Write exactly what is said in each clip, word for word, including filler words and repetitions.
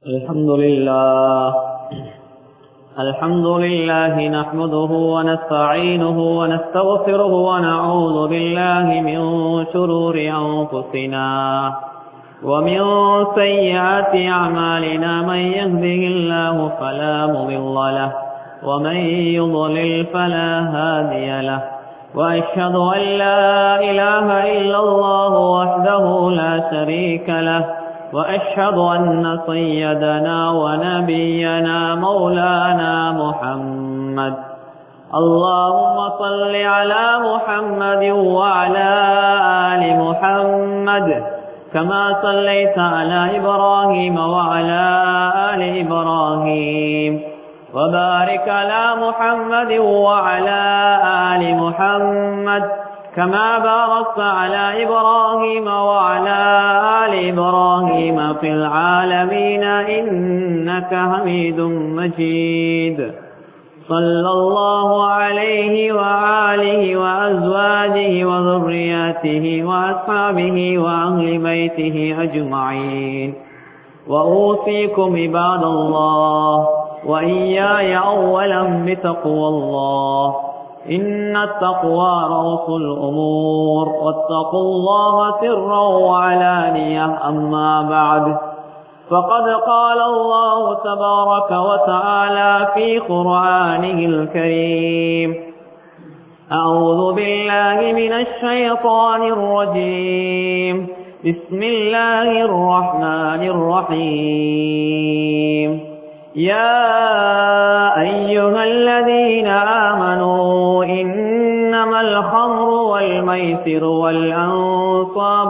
الحمد لله الحمد لله نحمده ونستعينه ونستغفره ونعوذ بالله من شرور أنفسنا ومن سيئات أعمالنا من يهده الله فلا مضل له ومن يضلل فلا هادي له وأشهد أن لا إله إلا الله وحده لا شريك له وأشهد أن سيدنا ونبينا مولانا محمد اللهم صل على محمد وعلى آل محمد كما صليت على إبراهيم وعلى آل إبراهيم وبارك على محمد وعلى آل محمد كما باركت على إبراهيم وعلى آل إبراهيم في العالمين إنك حميد مجيد صلى الله عليه وآله وأزواجه وذرياته وأصحابه وأهل بيته أجمعين وأوصيكم عباد الله وإياي أولا بتقوى الله إن التقوى رأس الأمور واتقوا الله سرا وعلانية أما بعد فقد قال الله تبارك وتعالى في قرآنه الكريم أعوذ بالله من الشيطان الرجيم بسم الله الرحمن الرحيم يا أيها الذين آمنوا إنما الخمر والميسر والأنصاب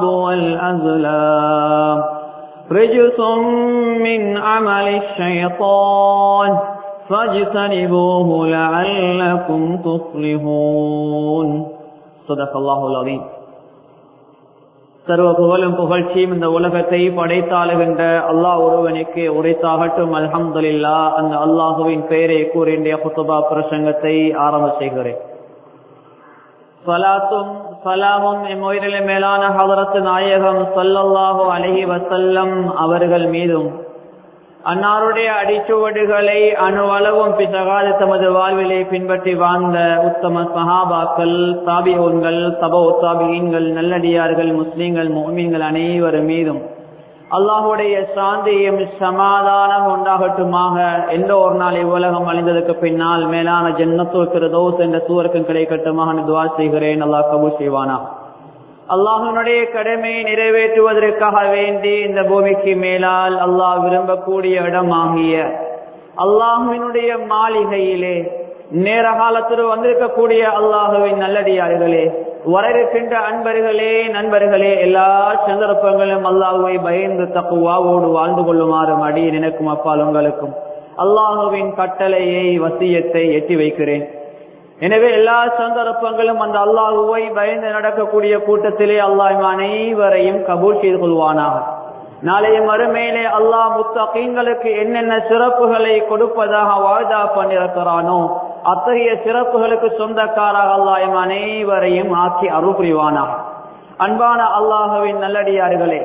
والأزلام رجس من عمل الشيطان فاجتنبوه لعلكم تفلحون صدق الله العظيم. சர்வ புகழும் புகழ்ச்சியும் இந்த உலகத்தை படைத்தாளுகின்ற அல்லாஹ் ஒருவனுக்கு உரைத்தாகட்டும். அல்ஹம்துலில்லாஹ். அந்த அல்லாஹுவின் பெயரை கூறிய குத்துபா பிரசங்கத்தை ஆரம்ப செய்கிறேன். ஸலாத்தும் ஸலாமும் எம்முயிரிலே மேலான ஹதரத் நாயகம் ஸல்லல்லாஹு அலைஹி வஸல்லம் அவர்கள் மீதும் அன்னாருடைய அடிச்சுவடுகளை அணுவளவும் பிசகாத தமது வாழ்விலை பின்பற்றி வாழ்ந்த உத்தம சஹாபாக்கள், தாபிஊன்கள், தபௌ தாபிஈன்கள், நல்லடியார்கள், முஸ்லிம்கள், முஃமின்கள் அனைவரும் மீதும் அல்லாஹுடைய சாந்தியும் சமாதானம் உண்டாகட்டுமாக. எந்த ஒரு நாள் இவ்வுலகம் அழிந்ததற்கு பின்னால் மேலான ஜன்னத்துல் ஃபிர்தௌஸ் என்ற சுவர்க்கம் கிடைக்கட்டுமாக துஆ செய்கிறேன். அல்லாஹ் கபூல் செய்வானா. அல்லாஹ்வுடைய கடமையை நிறைவேற்றுவதற்காக வேண்டி இந்த பூமிக்கு மேலால் அல்லாஹ் விரும்பக்கூடிய இடமாகிய அல்லாஹ்வினுடைய மாளிகையிலே நேர காலத்தில் வந்திருக்கக்கூடிய அல்லாஹுவின் நல்லடியார்களே, வர இருக்கின்ற அன்பர்களே, நண்பர்களே, எல்லா சந்தர்ப்பங்களும் அல்லாஹுவை பயந்து தக்குவாவோடு வாழ்ந்து கொள்ளுமாறு அடி நினைக்கும் அப்பால் உங்களுக்கும் அல்லாஹுவின் கட்டளையை வசியத்தை எட்டி வைக்கிறேன். எனவே எல்லா சந்தர்ப்பங்களும் அந்த அல்லாஹுவை பயந்து நடக்கக்கூடிய கூட்டத்திலே அல்லாஹ் அனைவரையும் கபூல் செய்து கொள்வானாக. நாளைய மறுமையிலே அல்லாஹ் முத்தகீன்களுக்கு என்னென்ன சிறப்புகளை கொடுப்பதாக வாய்தா பண்ணிருக்கிறானோ அத்தகைய சிறப்புகளுக்கு சொந்தக்காராக அல்லாஹ் அனைவரையும் ஆக்கி அருள் புரிவானாக. அன்பான அல்லாஹுவின் நல்லடியார்களே,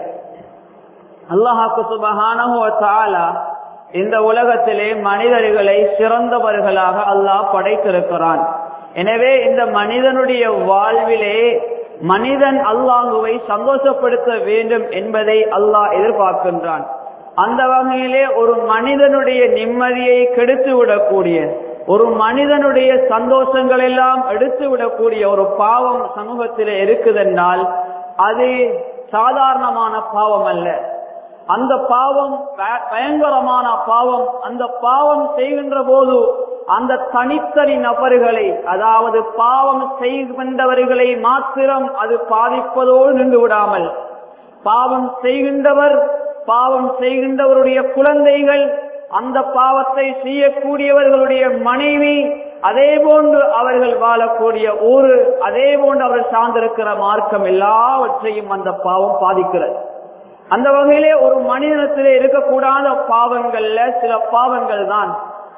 அல்லாஹ் சுப்ஹானஹு வ தஆலா இந்த உலகத்திலே மனிதர்களை சிறந்தவர்களாக அல்லாஹ் படைத்திருக்கிறான். எனவே இந்த மனிதனுடைய வாழ்விலே மனிதன் அல்லாஹுவை சந்தோஷப்படுத்த வேண்டும் என்பதை அல்லாஹ் எதிர்பார்க்கின்றான். அந்த வகையிலே ஒரு மனிதனுடைய நிம்மதியை கெடுத்து விடக்கூடிய, ஒரு மனிதனுடைய சந்தோஷங்கள் எல்லாம் எடுத்து விடக்கூடிய ஒரு பாவம் சமூகத்திலே இருக்குதென்றால் அது சாதாரணமான பாவம் அல்ல. அந்த பாவம் பயங்கரமான பாவம். அந்த பாவம் செய்கின்ற போது அந்த தனித்தனி நபர்களை, அதாவது பாவம் செய்கின்றவர்களை மாத்திரம் அது பாதிப்பதோடு நின்று விடாமல், பாவம் செய்கின்றவர், பாவம் செய்கின்றவருடைய குழந்தைகள், அந்த பாவத்தை செய்யக்கூடியவர்களுடைய மனைவி, அதே போன்று அவர்கள் வாழக்கூடிய ஊரு, அதே போன்று அவர்கள் சார்ந்திருக்கிற மார்க்கம், எல்லாவற்றையும் அந்த பாவம் பாதிக்கிறது. அந்த வகையிலே ஒரு மனிதனத்திலே இருக்கக்கூடாத பாவங்கள்ல சில பாவங்கள் தான்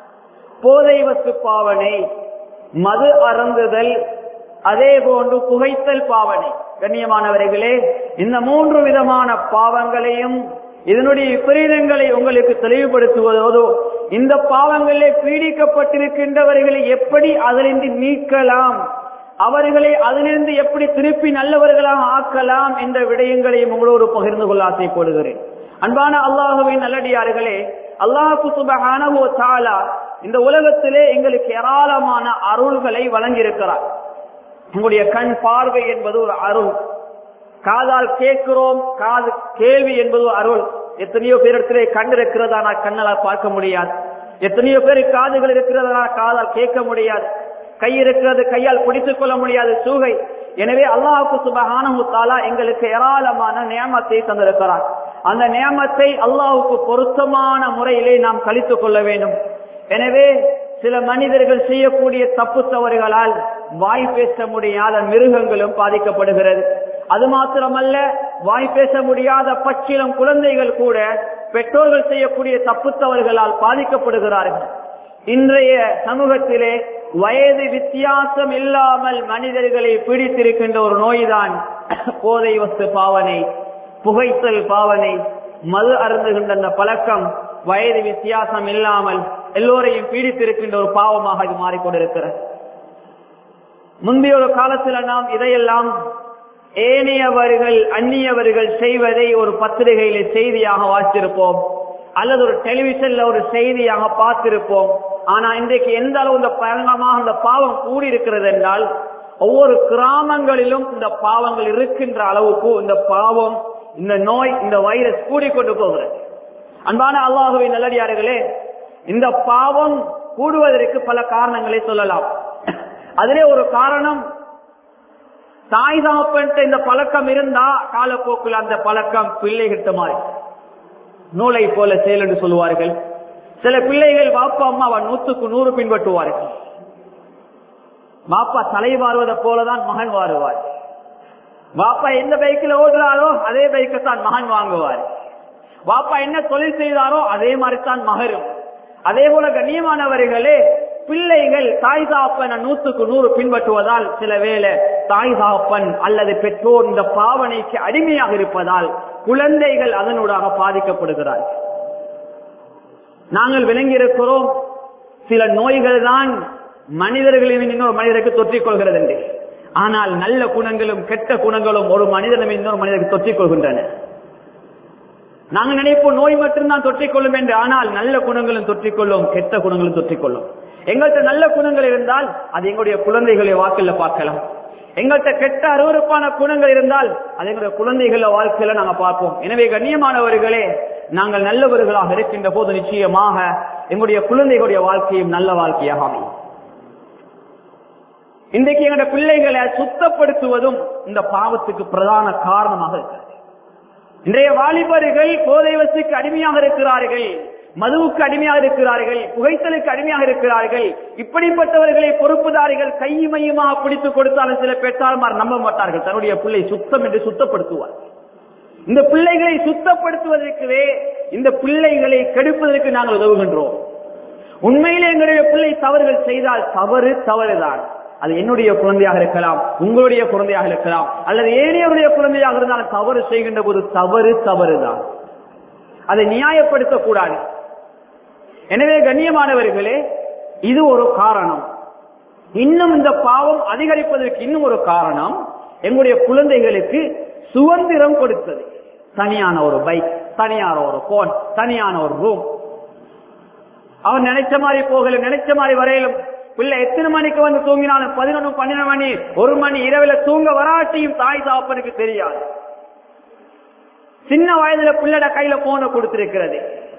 போதை வஸ்து பாவனை, மது அருந்துதல், அதே போன்று புகைத்தல் பாவனை. கண்ணியமானவர்களே, இந்த மூன்று விதமான பாவங்களையும் இதனுடைய விபரீதங்களை உங்களுக்கு தெளிவுபடுத்துவதோடு இந்த பாவங்களிலே பீடிக்கப்பட்டிருக்கின்றவர்களை எப்படி அதிலிருந்து நீக்கலாம், அவர்களை அதிலிருந்து எப்படி திருப்பி நல்லவர்களாக ஆக்கலாம் என்ற விடயங்களையும் உங்களோடு பகிர்ந்து கொள்ள ஆசைப்படுகிறேன். அன்பான அல்லாஹுவின் நல்லடியார்களே, அல்லாஹு சுப்ஹானஹு வ தஆலா இந்த உலகத்திலே எங்களுக்கு ஏராளமான அருள்களை வழங்கியிருக்கிறார். எங்களுடைய கண் பார்வை என்பது ஒரு அருள், காதால் கேட்கிறோம், காது கேள்வி என்பது அருள். எத்தனையோ பேரிடத்திலே கண் இருக்கிறதா நான் கண்ணால் பார்க்க முடியாது, எத்தனையோ பேர் காதுகள் இருக்கிறதா காதால் கேட்க முடியாது, கை இருக்கிறது கையால் பிடித்துக் கொள்ள முடியாது சூகை. எனவே அல்லாஹ் சுப்ஹானஹு வ தஆலா எங்களுக்கு ஏராளமான நியமத்தை தந்திருக்கிறார். அந்த நியமத்தை அல்லாஹ்வுக்கு பொருத்தமான முறையிலே நாம் கழித்துக் கொள்ள வேண்டும். எனவே சில மனிதர்கள் செய்யக்கூடிய தப்பு தவறுகளால் வாய் பேச முடியாத மிருகங்களும் பாதிக்கப்படுகிறது. அது மாத்திரமல்ல, வாய் பேச முடியாத பச்சிளம் குழந்தைகள் கூட பெற்றோர்கள் செய்யக்கூடிய தப்பு தவறுகளால் பாதிக்கப்படுகிறார்கள். இன்றைய சமூகத்திலே வயது வித்தியாசம் இல்லாமல் மனிதர்களை பீடித்திருக்கின்ற ஒரு நோய்தான் போதை வஸ்து பாவனை, புகைத்தல் பாவனை, மது அருந்துகின்ற அந்த பழக்கம் வயது வித்தியாசம் இல்லாமல் எல்லோரையும் பீடித்திருக்கின்ற ஒரு பாவமாக இது மாறிக்கொண்டிருக்கிறது. முந்தைய ஒரு காலத்தில் நாம் இதையெல்லாம் ஏனையவர்கள் அந்நியவர்கள் செய்வதை ஒரு பத்திரிகையில செய்தியாக வாசித்திருப்போம், அல்லது ஒரு டெலிவிஷன்ல ஒரு செய்தியாக பார்த்திருப்போம். ஆனா இன்றைக்கு எந்த அளவு இந்த பயங்கரமாக இந்த பாவம் கூடியிருக்கிறது என்றால், ஒவ்வொரு கிராமங்களிலும் இந்த பாவங்கள் இருக்கின்ற அளவுக்கு இந்த பாவம், இந்த நோய், இந்த வைரஸ் கூடிக்கொண்டு போகிறது. அன்பான அல்லாஹுவின் நல்லடியார்களே, இந்த பாவம் கூடுவதற்கு பல காரணங்களை சொல்லலாம். அதிலே ஒரு காரணம், தாய் தகப்பன் இந்த பழக்கம் இருந்தா காலப்போக்கில் அந்த பழக்கம் பிள்ளைகிட்ட மாறி நூலை போல செயல் என்று சொல்லுவார்கள். சில பிள்ளைகள் பாப்பா அம்மா அவன் நூற்றுக்கு நூறு பின்பற்றுவார்கள். பாப்பா தலை வாருவதை போலதான் மகன் வாருவார். பாப்பா எந்த பைக்கில் ஓடுறாரோ அதே பைக்கை தான் மகன் வாங்குவார். பாப்பா என்ன தொழில் செய்தாரோ அதே மாதிரித்தான் மகரும். அதே போல கண்ணியமானவர்களே, பிள்ளைகள் தாய் தாப்பன் நூற்றுக்கு நூறு பின்பற்றுவதால் சில வேளை தாய் தாப்பன் அல்லது பெற்றோர் இந்த பாவனைக்கு அடிமையாக இருப்பதால் குழந்தைகள் அதனூடாக பாதிக்கப்படுகிறார்கள். நாங்கள் விளங்கி இருக்கிறோம், சில நோய்கள் தான் மனிதர்களின் இன்னொரு மனிதருக்கு தொற்றிக் கொள்கிறது என்று. ஆனால் நல்ல குணங்களும் கெட்ட குணங்களும் ஒரு மனிதனும் இன்னொரு மனிதருக்கு தொற்றிக் கொள்கின்றன. நாங்கள் நினைப்போம் நோய் மட்டும்தான் தொற்றிக்கொள்ளும் என்று, ஆனால் நல்ல குணங்களும் தொற்றிக்கொள்ளும், கெட்ட குணங்களும் தொற்றிக்கொள்ளும். எங்கள்கிட்ட நல்ல குணங்கள் இருந்தால் அது எங்களுடைய குழந்தைகளை வாக்கில பார்க்கலாம். எங்கள்கிட்ட கெட்ட அருவருப்பான குணங்கள் இருந்தால் அது எங்களுடைய குழந்தைகள வாழ்க்கையில நாங்க பார்ப்போம். எனவே கண்ணியமானவர்களே, நாங்கள் நல்லவர்களாக இருக்கின்ற போது நிச்சயமாக எங்களுடைய குழந்தைகளுடைய வாழ்க்கையும் நல்ல வாழ்க்கையாக அமையும். இன்றைக்கு எங்களுடைய பிள்ளைகளை சுத்தப்படுத்துவதும் இந்த பாவத்துக்கு பிரதான காரணமாக இருக்கிறது. இன்றைய வாலிபர்கள் போதை வஸ்துக்கு அடிமையாக இருக்கிறார்கள், மதுவுக்கு அடிமையாக இருக்கிறார்கள், புகைத்தலுக்கு அடிமையாக இருக்கிறார்கள். இப்படிப்பட்டவர்களை பொறுப்புதாரிகள் கையுமையுமாக பிடித்துக் கொடுத்தாலும் சில பெற்றார்மார் நம்ப மாட்டார்கள். தன்னுடைய பிள்ளை சுத்தம் என்று சுத்தப்படுத்துவார். இந்த பிள்ளைகளை சுத்தப்படுத்துவதற்கவே இந்த பிள்ளைகளை கெடுப்பதற்கு நாங்கள் உதவுகின்றோம். உண்மையிலே எங்களுடைய பிள்ளை தவறுகள் செய்தால் தவறு தவறுதான். அது என்னுடைய குழந்தையாக இருக்கலாம், உங்களுடைய குழந்தையாக இருக்கலாம், அல்லது ஏனையவருடைய குழந்தையாக இருந்தாலும் தவறு செய்கின்ற போது தவறு தவறுதான். அதை நியாயப்படுத்தக்கூடாது. எனவே கண்ணியமானவர்களே, இது ஒரு காரணம். இன்னும் இந்த பாவம் அதிகரிப்பதற்கு இன்னும் ஒரு காரணம், எங்களுடைய குழந்தைகளுக்கு சுதந்திரம் கொடுத்தது. தனியான ஒரு பைக், தனியான ஒரு போன், தனியான ஒரு ரூம். அவன் நினைச்ச மாதிரி போகலும், நினைச்ச மாதிரி வரையிலும். பிள்ளை எத்தனை மணிக்கு வந்து தூங்கினாலும் பதினொன்று பன்னிரண்டு மணி ஒரு மணி இரவுல தூங்க வராட்டியும் தாய் தாப்பனுக்கு தெரியாது. சின்ன வயதுல பிள்ளட கையில போன கொடுத்திருக்கிறது.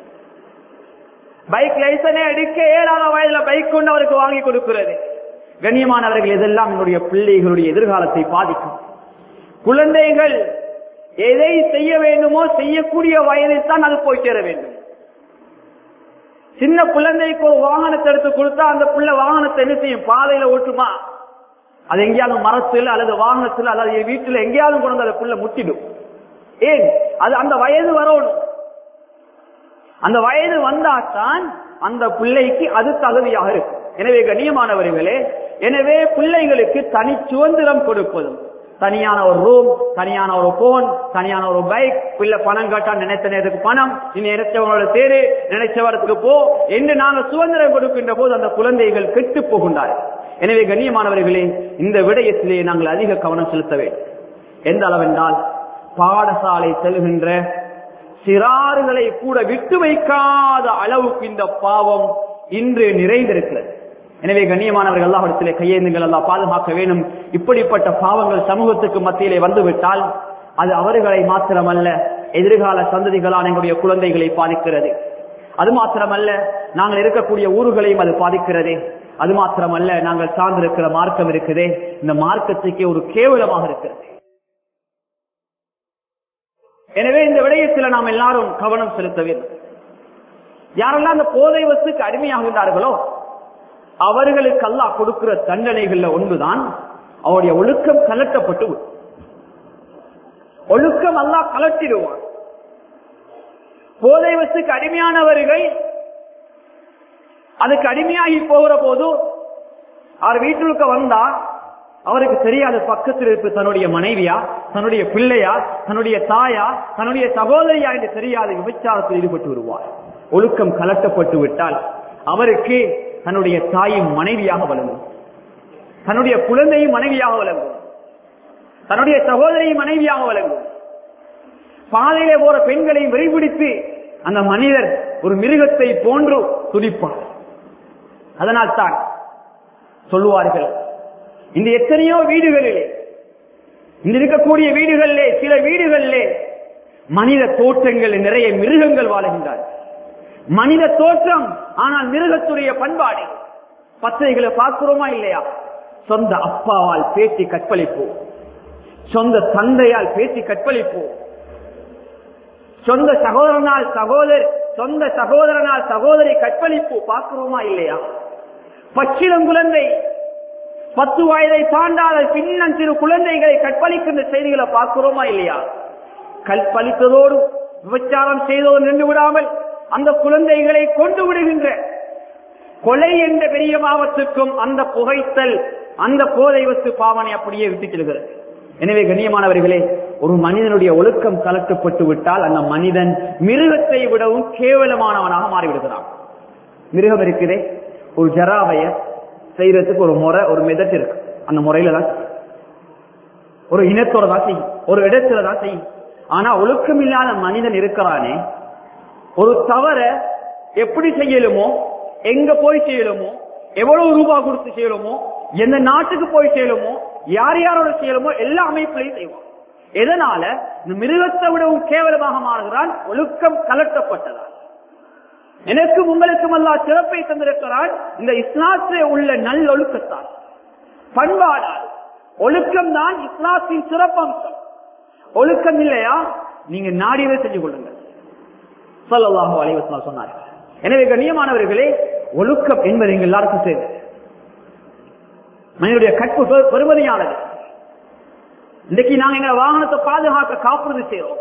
பைக் லைசனே எடுக்க ஏழாத வயதுல பைக் கொண்டு அவருக்கு வாங்கி கொடுக்கிறது. கண்ணியமானவர்கள், இதெல்லாம் என்னுடைய பிள்ளைகளுடைய எதிர்காலத்தை பாதிக்கும். குழந்தைகள் எதை செய்ய வேண்டுமோ செய்யக்கூடிய வயதில் தான் அது போய் சேர வேண்டும். சின்ன குழந்தைக்கு ஒரு வாகனத்தை எடுத்து கொடுத்தா அந்த பிள்ளை வாகனத்தை என்ன செய்யும்? பாதையில ஓட்டுமா? அது எங்கேயாவது மரத்தில் அல்லது வாகனத்தில் அல்லது வீட்டில் எங்கேயாவது கொண்டு அந்த பிள்ளை முட்டிடும். ஏன்? அது அந்த வயது வரணும். அந்த வயது வந்தால்தான் அந்த பிள்ளைக்கு அது தகுதியாக இருக்கும். எனவே கண்ணியமானவர்களே, எனவே பிள்ளைகளுக்கு தனி சுதந்திரம் கொடுப்பதும் தனியான ஒரு ரூம், தனியான ஒரு போன், தனியான ஒரு பைக், பிள்ளை பணம் கேட்டா நினைத்த நேரத்துக்கு பணம், நீ நினைச்சவங்களோட தேரு, நினைச்சவரத்துக்கு போ என்று நாங்கள் சுதந்திரம் கொடுக்கின்ற போது அந்த குழந்தைகள் கெட்டு போகின்றார்கள். எனவே கண்ணியமானவர்களே, இந்த விடயத்திலே நாங்கள் அதிக கவனம் செலுத்த வேண்டும். எந்த அளவென்றால் பாடசாலை செல்கின்ற சிறார்களை கூட விட்டு வைக்காத அளவுக்கு இந்த பாவம் இன்று நிறைந்திருக்கிறது. எனவே கண்ணியமானவர்கள் அல்லாஹ்விடத்திலே கையேந்துங்கள், அல்லாஹ் பாதுகாக்க வேண்டும். இப்படிப்பட்ட பாவங்கள் சமூகத்துக்கு மத்தியிலே வந்துவிட்டால் அது அவர்களை மாத்திரமல்ல, எதிர்கால சந்ததிகளான எங்களுடைய குழந்தைகளை பாதிக்கிறது. அது மாத்திரமல்ல, நாங்கள் இருக்கக்கூடிய ஊர்களையும் அது பாதிக்கிறது. அது மாத்திரமல்ல, நாங்கள் சார்ந்திருக்கிற மார்க்கம் இருக்குதே, இந்த மார்க்கத்துக்கே ஒரு கேவலமாக இருக்கிறது. எனவே இந்த விடயத்தில் நாம் எல்லாரும் கவனம் செலுத்த வேண்டும். யாரெல்லாம் அந்த போதை வஸ்துக்கு அடிமையாகின்றார்களோ அவர்களுக்கு அல்லாஹ் கொடுக்கிற தண்டனைகள்ல ஒன்றுதான் அவருடைய ஒழுக்கம் கலட்டப்பட்டு, ஒழுக்கம் அல்லாஹ் கலட்டிடுவான். போதை வஸ்துக்கு அடிமையானவர்கள் அதுக்கு அடிமையாகி போகிற போது அவர் வீட்டுக்கு வந்தா அவருக்கு தெரியாத பக்கத்தில் இருப்பு தன்னுடைய மனைவியா, தன்னுடைய பிள்ளையா, தன்னுடைய தாயா, தன்னுடைய சகோதரியா என்று தெரியாத விபச்சாரத்தில் ஈடுபட்டு வருவார். ஒழுக்கம் கலட்டப்பட்டு விட்டால் அவருக்கு தன்னுடைய தாயும் மனைவியாக வழங்கும், தன்னுடைய குழந்தையும் மனைவியாக வழங்கும், தன்னுடைய சகோதரியும் மனைவியாக வழங்கும். பாதையிலே போற பெண்களை வெறிபிடித்து அந்த மனிதர் ஒரு மிருகத்தை போன்று துடிப்பார். அதனால் தான் சொல்லுவார்கள், இந்த எத்தனையோ வீடுகளிலே, இந்த இருக்கக்கூடிய வீடுகளிலே, சில வீடுகளிலே மனித தோற்றங்கள் நிறைய மிருகங்கள் வாழுகின்றார்கள். மனித தோற்றம், ஆனால் மிருகத்துடைய பண்பாடு. பத்திரிகைகளை பார்க்கிறோமா இல்லையா? சொந்த அப்பாவால் பேசி கற்பழிப்பு, சொந்த தந்தையால் பேசி கற்பழிப்பு, சொந்த சகோதரனால் சகோதரி சொந்த சகோதரனால் சகோதரி கற்பழிப்பு பார்க்கிறோமா இல்லையா? பச்சிளம் குழந்தை, பத்து வயதை தாண்டாத பின்னம் சிறு குழந்தைகளை கற்பழிக்கின்ற செய்திகளை பார்க்கிறோமா இல்லையா? கற்பழித்ததோடு விபச்சாரம் செய்தோடு நின்று விடாமல் அந்த குழந்தைகளை கொண்டு விடுகின்ற கொலை என்ற பெரிய பாவத்துக்கும் அந்த புகைத்தல், அந்த போதை வஸ்து பாவனை அப்படியே விட்டு செல்கிறது. எனவே கண்ணியமானவர்களே, ஒரு மனிதனுடைய ஒழுக்கம் கலட்டப்பட்டு விட்டால் அந்த மனிதன் மிருகத்தை விடவும் கேவலமானவனாக மாறிவிடுகிறான். மிருகம் இருக்குதே, ஒரு ஜராவைய செய்யறதுக்கு ஒரு முறை, ஒரு மெதட் இருக்கு. அந்த முறையில தான் ஒரு இனத்தோட தான் செய்யும், ஒரு இடத்துல தான் செய்யும். ஆனா ஒழுக்கம் இல்லாத மனிதன் இருக்கிறானே, ஒரு தவற எப்படி செய்யலுமோ, எங்க போய் செய்யலுமோ, எவ்வளவு ரூபாய் கொடுத்து செய்யலுமோ, எந்த நாட்டுக்கு போய் செய்யலுமோ, யார் யாரோட செய்யலுமோ எல்லா அமைப்புலையும் செய்வோம். எதனால இந்த மிருகத்தை விடவும் கேவலமாக மாறுகிறான்? ஒழுக்கம் கலட்டப்பட்டதால். எனக்கும் உங்களுக்கும் அல்லாஹ் சிறப்பை தந்திருக்கிறான் இந்த இஸ்லாத்திலே உள்ள நல்லொழுக்கத்தால், பண்பாடால். ஒழுக்கம் தான் இஸ்லாத்தின் சிறப்பம்சம். ஒழுக்கம் இல்லையா நீங்க நாடியதை செஞ்சு கொள்ளுங்கள் ஸல்லல்லாஹு அலைஹி வஸல்லம் சொன்னார்கள். எனவே கண்ணியமானவர்களே, ஒழுக்கம் என்பது எங்கள் எல்லாருக்கும் சேர்ந்து மனிதனுடைய கற்பு பெருமதியானது. இன்றைக்கு நாங்க எங்க வாகனத்தை பாதுகாக்க காப்புறுதி செய்யறோம்,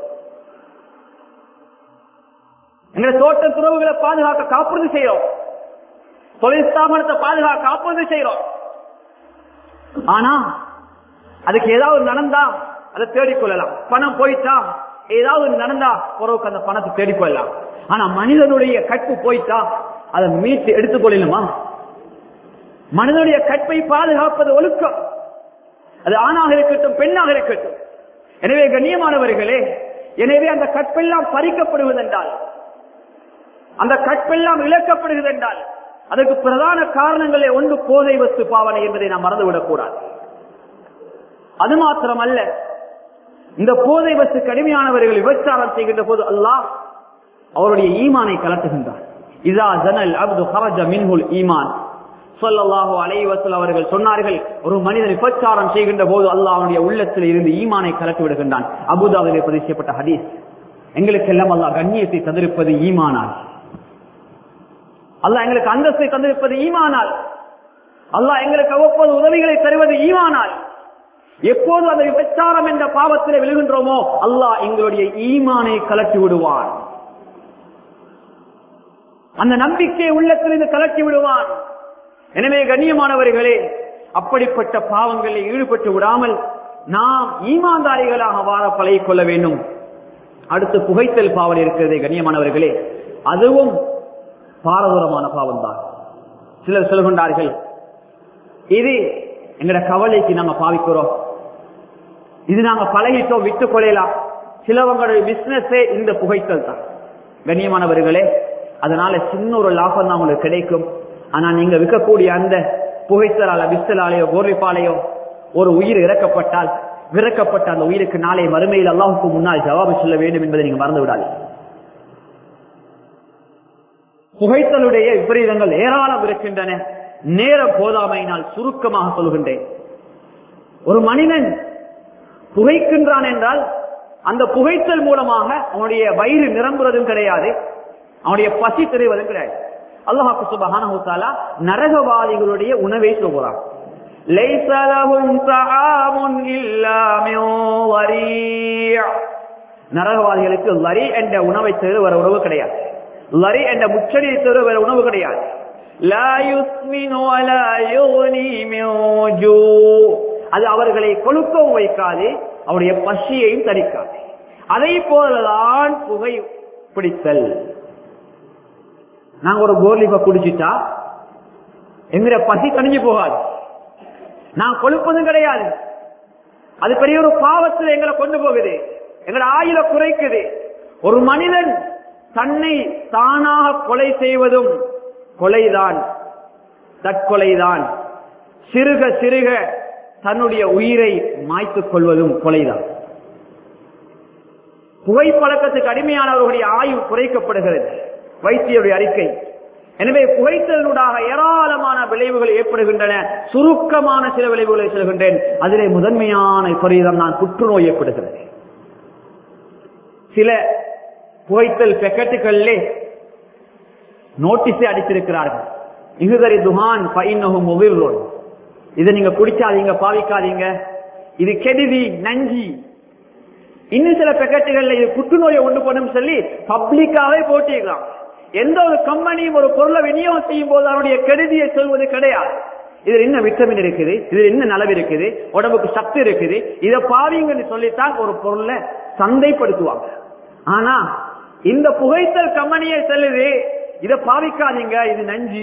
எங்க தோட்ட துறவுகளை பாதுகாக்க காப்புறுதி செய்யறோம், தொழில் ஸ்தாபனத்தை பாதுகாக்க காப்புறுதி செய்யறோம். ஆனா அதுக்கு ஏதாவது நடந்தா அதை தேடிக்கொள்ளலாம். பணம் போயிட்டா ஏதாவது நடந்தா பிறகு அந்த பணத்தை தேடிக்கொள்ளலாம். ஆனா மனிதனுடைய கற்பு போயிட்டா அதை மீட்டு எடுத்துக்கொள்ளணுமா? மனிதனுடைய கற்பை பாதுகாப்பது ஒழுக்கம். அது ஆணாக இருக்கட்டும், பெண்ணாக இருக்கட்டும். எனவே கண்ணியமானவர்களே, எனவே அந்த கற்பெல்லாம் பறிக்கப்படுவதென்றால், அந்த கற்பெல்லாம் இழக்கப்படுகிறது என்றால் அதற்கு பிரதான காரணங்களே ஒன்று போதை வஸ்து பாவனை என்பதை நாம் மறந்துவிடக் கூடாது. அது மாத்திரமல்ல, இந்த போதை வஸ்து கடுமையானவர்கள் விபச்சாரம் செய்கின்ற போது அல்லாஹ் அவருடைய ஈமானை கலட்டுகின்றார். இதா ஜனல் அப்து ஹரஜ மின்ஹுல் ஈமான் ஸல்லல்லாஹு அலைஹி வஸல்லம் அவர்கள் சொன்னார்கள், ஒரு மனிதன் விபச்சாரம் செய்கின்ற போது அல்லாஹ் அவனுடைய உள்ளத்தில் இருந்து ஈமானை கலட்டி விடுகின்றான். அபூதாவுதிலே பதிவு செய்யப்பட்ட ஹதீஸ். எங்களுக்கெல்லாம் அல்லாஹ் கண்ணியத்தை தந்திருப்பது ஈமானால், அல்லாஹ் எங்களுக்கு அந்தஸ்தை தந்திருப்பது ஈமானால், அல்லாஹ் எங்களுக்கு அவ்வப்போது உதவிகளை தருவது ஈமானால். எப்போது அந்த விபச்சாரம் என்ற பாவத்தில் விழுகின்றோமோ அல்லாஹ் எங்களுடைய ஈமானை கலட்டி விடுவான். அந்த நம்பிக்கையை உள்ளத்திலிருந்து கலட்டி விடுவான். எனவே கண்ணியமானவர்களே, அப்படிப்பட்ட பாவங்களில் ஈடுபட்டு விடாமல் நாம் ஈமான்தாரிகளாக வாழ பழகிக் கொள்ள வேண்டும். அடுத்து புகைத்தல் பாவம் இருக்கிறது கண்ணியமானவர்களே, அதுவும் பாரதூரமான பாவம் தான். சிலர் சொல்கின்றார்கள், இது எங்கட கவலைக்கு நாங்க பாவிக்கிறோம், இது நாங்க பழகிட்டோம், விட்டுக் கொள்ளலாம். சிலவங்களுடைய பிசினஸே இந்த புகைத்தல் தான். கண்ணியமானவர்களே, அதனால சின்ன ஒரு லாபம் தான் உங்களுக்கு கிடைக்கும். ஆனா நீங்க விற்கக்கூடிய அந்த புகைத்தலால விஸ்தலாலேயோ கோரிப்பாலேயோ ஒரு உயிர் இறக்கப்பட்டால், விறக்கப்பட்ட அந்த உயிருக்கு நாளை மறுமையில் அல்லாஹுக்கு முன்னால் ஜவாபு சொல்ல வேண்டும் என்பதை நீங்க மறந்து விடாது. புகைத்தலுடைய விபரீதங்கள் ஏராளம் இருக்கின்றன. நேரம் போதாமையினால் சுருக்கமாக சொல்கின்றேன். ஒரு மனிதன் புகைக்கின்றான் என்றால் அந்த புகைத்தல் மூலமாக அவனுடைய வயிறு நிரம்புவதும் கிடையாது, அவனுடைய பசி தெரிவதும் கிடையாது. அல்லாஹ் சுப்ஹானஹு வ தஆலா நரகவாதிகளுடைய உணவை சொல்கிறான். லைஸ லஹும் தஆமுன் இல்லா மின் வரி'. நரகவாதிகளுக்கு லரி என்ற உணவை தவிர வேற உணவு கிடையாது. லரி என்ற முச்சடியை தவிர வேற உணவு கிடையாது. லா யுஸ்மினு வ லா யுக்னி மின் ஜூ'. அது அவர்களை கொழுக்கவும் வைக்காது, அவருடைய பசியையும் தணிக்காது. அதை போலதான் புகை பிடித்தல். நாங்க ஒரு கோலிப குடிச்சிட்டா எங்கிற பசி தணிஞ்சு போகாது, நான் கொழுப்பதும் கிடையாது. அது பெரிய ஒரு பாவத்தில் எங்களை கொண்டு போகுது, எங்களை ஆயுள குறைக்குது. ஒரு மனிதன் தன்னை தானாக கொலை செய்வதும் கொலைதான், தற்கொலைதான். சிறுக சிறுக தன்னுடைய உயிரை மாய்த்துக் கொள்வதும் கொலைதான். புகைப்பழக்கத்துக்கு அடிமையானவர்களுடைய ஆயுள் குறைக்கப்படுகிறது, வைத்தியருடைய அறிக்கை. எனவே புகைத்தலூடாக ஏராளமான விளைவுகள் ஏற்படுகின்றன. சுருக்கமான சில விளைவுகளை சொல்கின்றேன். அதிலே முதன்மையான விபரீதம் நான் புற்றுநோய் ஏற்படுகிறது. சில புகைத்தல் பெக்கெட்டுகளிலே நோட்டீஸை அடித்திருக்கிறார்கள், இஹ்தரி துஹான் ஃபஇன்னஹு முதிர்ருன். இதை நீங்க குடிக்காதீங்க, பாவிக்காதீங்க, இது கெடுதி, நஞ்சி. இன்னும் சில பெக்கெட்டுகள்ல இது புற்றுநோயை உண்டு பண்ணும் சொல்லி பப்ளிக்காவே போட்டிருக்கலாம். எந்த ஒரு கம்பெனியும் ஒரு பொருளை விநியோகம் செய்யும் போது அதனுடைய கெடுதியை சொல்வது கிடையாது. இதுல என்ன விட்டமின் இருக்குது, இதுல என்ன நலவு இருக்குது, உடம்புக்கு சக்தி இருக்குது, இதை பாவிங்கன்னு சொல்லித்தான் ஒரு பொருளை சந்தைப்படுத்துவாங்க. ஆனா இந்த புகைத்தல் கம்பெனியை சொல்லுது, இதை பாவிக்காதீங்க, இது நஞ்சி,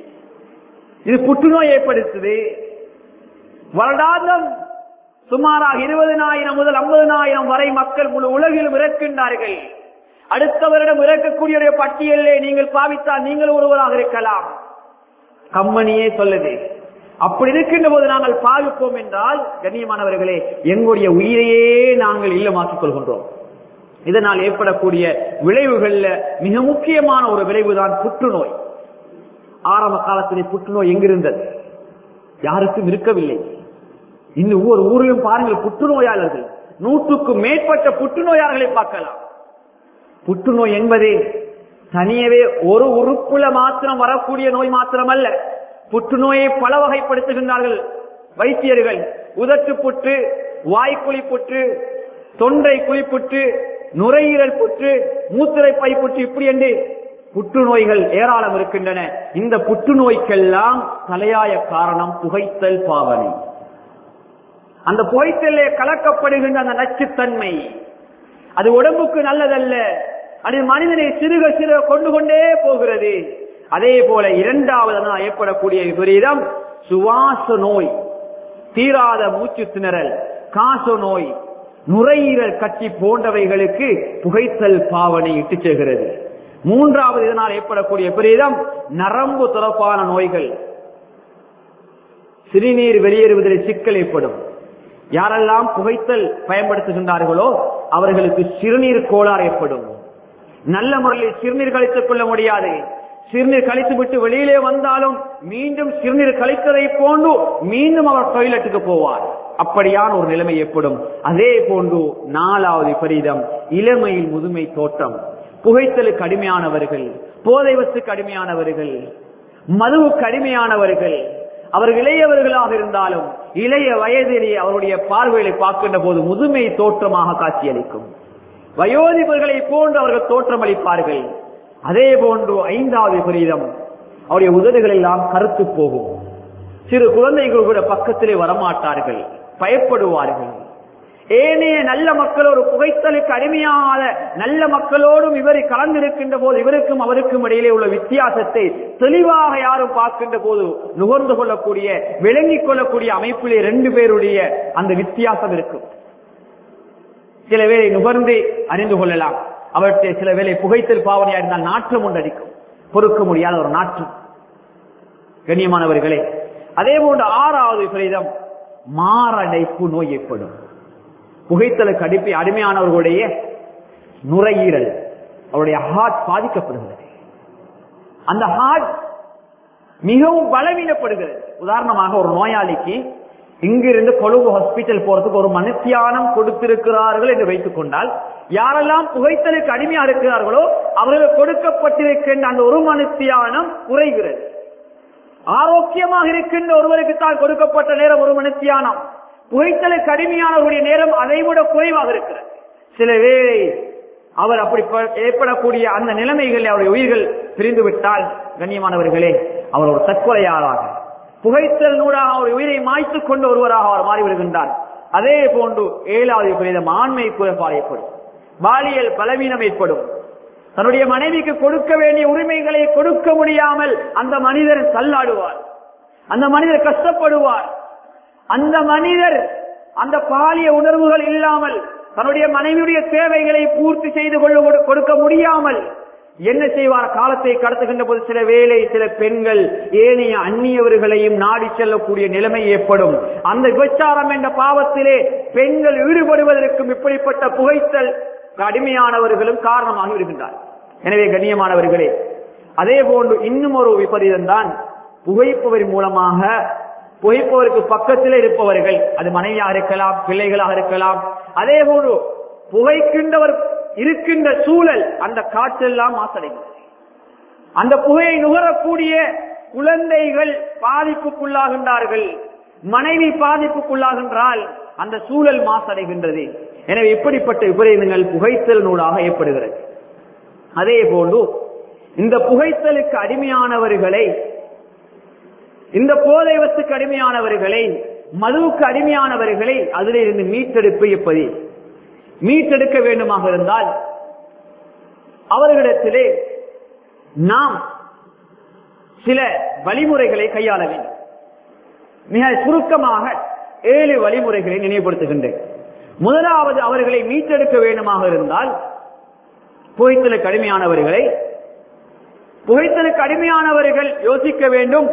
இது புற்றுநோய் ஏற்படுத்துது. வருடாந்தம் சுமாராக இருபதனாயிரம் முதல் ஐம்பதனாயிரம் வரை மக்கள் முழு உலகிலும் இறக்கின்றார்கள். அடுத்த வருடம் இறக்கக்கூடிய பட்டியலே நீங்கள் பாவித்தால் நீங்கள் ஒருவராக இருக்கலாம். கம்பெனியே சொல்லுது. அப்படி இருக்கின்ற போது நாங்கள் பாவிப்போம் என்றால் கண்ணியமானவர்களே, எங்களுடைய உயிரையே நாங்கள் இல்லமாக்கிக் கொள்கின்றோம். இதனால் ஏற்படக்கூடிய விளைவுகள்ல மிக முக்கியமான ஒரு விளைவுதான் புற்றுநோய். ஆரம்ப காலத்திலே புற்றுநோய் எங்கிருந்தது? யாருக்கும் இருக்கவில்லை. இன்னும் ஒவ்வொரு ஊரிலும் பாருங்கள் புற்றுநோயாளர்கள், நூற்றுக்கும் மேற்பட்ட புற்றுநோயாளர்களை பார்க்கலாம். புற்றுநோய் என்பது தனியவே ஒரு உறுப்புல மாத்திரம் வரக்கூடிய நோய் மாத்திரம் அல்ல. புற்றுநோயை பல வகைப்படுத்துகின்றார்கள் வைத்தியர்கள். உதட்டு புற்று, வாய்க்குழி புற்று, தொண்டை குழிப்புற்று, நுரையீரல் புற்று, மூத்திரை பை புற்று, இப்படி என்று புற்றுநோய்கள் ஏராளம் இருக்கின்றன. இந்த புற்றுநோய்க்கெல்லாம் தலையாய காரணம் புகைத்தல் பாவனை. அந்த புகைத்தலே கலக்கப்படுகின்ற அந்த நச்சுத்தன்மை அது உடம்புக்கு நல்லதல்ல. அது மனிதனை சிறுக சிறுக கொண்டு கொண்டே போகிறது. அதே போல இரண்டாவது ஏற்படக்கூடிய விபரீதம் சுவாச நோய், தீராத மூச்சு திணறல், காச நோய், நுரையீரல் கட்டி போன்றவைகளுக்கு புகைத்தல் பாவனை இட்டு செல்கிறது. மூன்றாவது இதனால் ஏற்படக்கூடிய விபரீதம் நரம்பு தொடர்பான நோய்கள். சிறுநீர் வெளியேறுவதில் சிக்கல் ஏற்படும். யாரெல்லாம் புகைத்தல் பயன்படுத்துகின்றார்களோ அவர்களுக்கு சிறுநீர் கோளாறு ஏற்படும். நல்ல முறையில் சிறுநீர் கழித்துக் கொள்ள முடியாது. சிறுநீர் கழித்து விட்டு வெளியிலே வந்தாலும் மீண்டும் சிறுநீர் கழித்ததை போன்று மீண்டும் அவர் டாய்லெட்டுக்கு போவார். அப்படியான ஒரு நிலைமை ஏற்படும். அதே போன்று நாலாவது விபரீதம் இளமையில் முதுமை தோற்றம். புகைத்தலுக்கு அடிமையானவர்கள், போதைவத்துக்கு அடிமையானவர்கள், மதுவுக்கு அடிமையானவர்கள், அவர்கள் இளையவர்களாக இருந்தாலும் இளைய வயதிலேயே அவருடைய பார்வைகளை பார்க்கின்ற போது முதுமை தோற்றமாக காட்சியளிக்கும். வயோதிபர்களை போன்று அவர்கள் தோற்றம் அளிப்பார்கள். அதே போன்று ஐந்தாவது விபரீதம் அவருடைய உதடுகள் எல்லாம் கருத்து போகும். சிறு குழந்தைகள் கூட பக்கத்திலே வரமாட்டார்கள், பயப்படுவார்கள். ஏனைய நல்ல மக்கள் ஒரு புகைத்தலுக்கு அடிமையாத நல்ல மக்களோடும் இவர் கலந்திருக்கின்ற போது இவருக்கும் அவருக்கும் இடையிலே உள்ள வித்தியாசத்தை தெளிவாக யாரும் பார்க்கின்ற போது நுகர்ந்து கொள்ளக்கூடிய விளங்கிக் கொள்ளக்கூடிய அமைப்பிலே ரெண்டு பேருடைய அந்த வித்தியாசம் இருக்கும். சில வேளை நுகர்ந்து அறிந்து கொள்ளலாம். அவற்றை சில வேளை புகைத்தல் பாவனையா இருந்தால் நாற்றம் ஒன்று அடிக்கும், பொறுக்க முடியாத ஒரு நாற்றம். கண்ணியமானவர்களே, அதே போன்று ஆறாவது விபரீதம் மாரடைப்பு நோய் ஏற்படும். புகைத்தலுக்கு அடிப்பை அடிமையானவர்களுடைய நுரையீரல், அவருடைய ஹார்ட் பாதிக்கப்படுகிறது. அந்த ஹார்ட் மிகவும் பலவீனப்படுகிறது. உதாரணமாக ஒரு நோயாளிக்கு இங்கிருந்து கொழும்பு ஹாஸ்பிட்டல் போறதுக்கு ஒரு மனுத்தியானம் கொடுத்திருக்கிறார்கள் என்று வைத்துக் கொண்டால், யாரெல்லாம் புகைத்தலுக்கு அடிமையா இருக்கிறார்களோ அவர்கள் கொடுக்கப்பட்டிருக்கின்ற அந்த ஒரு மனுத்தியானம் குறைகிறது. ஆரோக்கியமாக இருக்கின்ற ஒருவருக்கு தான் கொடுக்கப்பட்ட நேரம் ஒரு மனுத்தியானம், புகைத்தலுக்கு அடிமையானவருடைய நேரம் அதைவிட குறைவாக இருக்கிறது. சில வேளை அவர் அப்படி ஏற்படக்கூடிய அந்த நிலைமைகளில் அவருடைய உயிர்கள் பிரிந்து விட்டால், கண்ணியமானவர்களே, அவர் ஒரு தற்கொலையாளராக புகைத்தல் நூடாக அவருடைய உயிரை மாய்த்துக் கொண்டு ஒருவராக அவர் மாறிவிடுகின்றார். அதே போன்று ஏழாவது விபரீதம் ஆண்மை குறைபாடு ஏற்படும், பாலியல் பலவீனம் ஏற்படும். தன்னுடைய மனைவிக்கு கொடுக்க வேண்டிய உரிமைகளை கொடுக்க முடியாமல் அந்த மனிதர் தள்ளாடுவார், அந்த மனிதர் கஷ்டப்படுவார். அந்த மனிதர் அந்த பாலிய உணர்வுகள் இல்லாமல் தன்னுடைய மனைவியுடைய தேவைகளை பூர்த்தி செய்து கொள்ள கொடுக்க முடியாமல் என்ன செய்வார்? காலத்தை கடத்துகின்ற போது சில வேளை சில பெண்கள் ஏனைய அந்நியவர்களையும் நாடி செல்லக்கூடிய நிலைமை ஏற்படும். அந்த விபச்சாரம் என்ற பாவத்திலே பெண்கள் ஈடுபடுவதற்கும் இப்படிப்பட்ட புகைத்தல் அடிமையானவர்களும் காரணமாக இருக்கின்றார். எனவே கண்ணியமானவர்களே, அதே போன்று இன்னும் ஒரு விபரீதம் தான் புகைப்பவர் மூலமாக புகைப்பவருக்கு பக்கத்தில் இருப்பவர்கள், அது மனைவியாக இருக்கலாம், பிள்ளைகளாக இருக்கலாம். அதே போன்று புகைக்கின்றவர் இருக்கின்ற சூழல், அந்த காற்றெல்லாம் மாசடைகிறது. அந்த புகையை நுகரக்கூடிய குழந்தைகள் பாதிப்புக்குள்ளாகின்றார்கள், மனைவி பாதிப்புக்குள்ளாகின்றால் அந்த சூழல் மாசடைகின்றது. எனவே இப்படிப்பட்ட விபரீதங்கள் புகைத்தல் நூலாக ஏற்படுகிறது. அதே போன்று இந்த புகைத்தலுக்கு அடிமையானவர்களை, இந்த போதை வஸ்துக்கு அடிமையானவர்களை, மதுவுக்கு அடிமையானவர்களை அதிலிருந்து மீட்டெடுப்பு எப்படி மீட்டெடுக்க வேண்டுமாக இருந்தால் அவர்களிடத்திலே நாம் சில வழிமுறைகளை கையாள வேண்டும். மிக சுருக்கமாக ஏழு வழிமுறைகளை நினைவுபடுத்துகின்றேன். முதலாவது, அவர்களை மீட்டெடுக்க வேண்டுமாக இருந்தால் புகைத்தலுக்கு அடிமையானவர்களை புகைத்தலுக்கு அடிமையானவர்கள் யோசிக்க வேண்டும்,